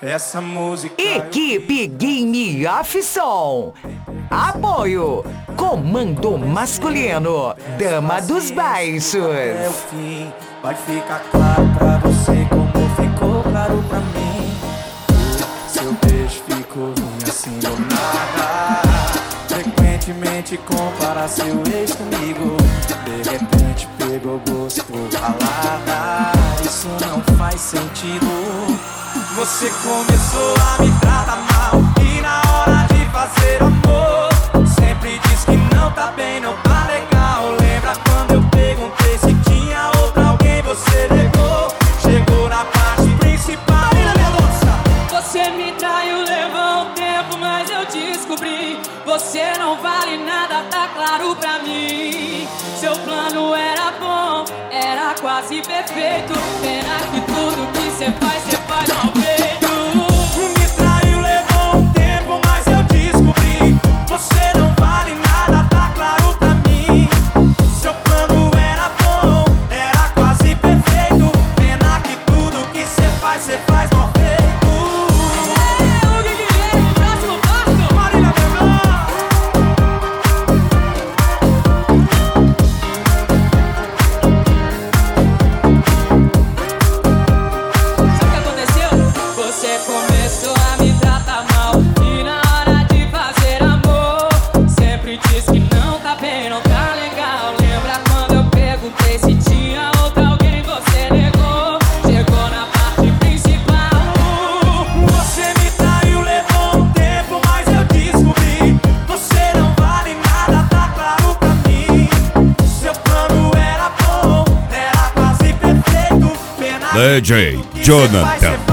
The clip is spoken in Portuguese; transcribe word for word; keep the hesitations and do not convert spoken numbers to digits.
Essa música. Equipe Game of Som. Apoio. Comando Masculino. Dama dos Baixos. É o fim. Vai ficar claro pra você como ficou claro pra mim. Seu beijo ficou ruim assim do nada. Frequentemente compara seu ex comigo. De repente pegou gosto por balada. Isso não faz sentido. Você começou a me tratar mal e na hora de fazer amor sempre diz que não tá bem, não tá legal. Lembra quando eu perguntei se tinha outra alguém, você negou. Chegou na parte principal. Você me traiu, levou um tempo, mas eu descobri. Você não vale nada, tá claro pra mim. Seu plano era bom, era quase perfeito. Pena que tudo que cê faz, cê faz mal feito. Me traiu, levou um tempo, mas eu descobri. Você não vale nada, tá claro pra mim. Seu plano era bom, era quase perfeito. Pena que tudo que cê faz, cê faz mal feito. D J Jonathan.